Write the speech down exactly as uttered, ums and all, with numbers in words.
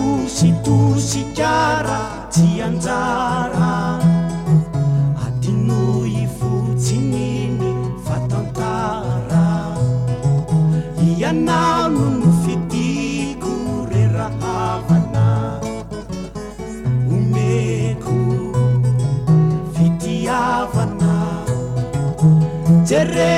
tositosy kara tsy anjara adinoy fotsininy fatantara ianao no fitiko re rahavana omeko fitiavana jere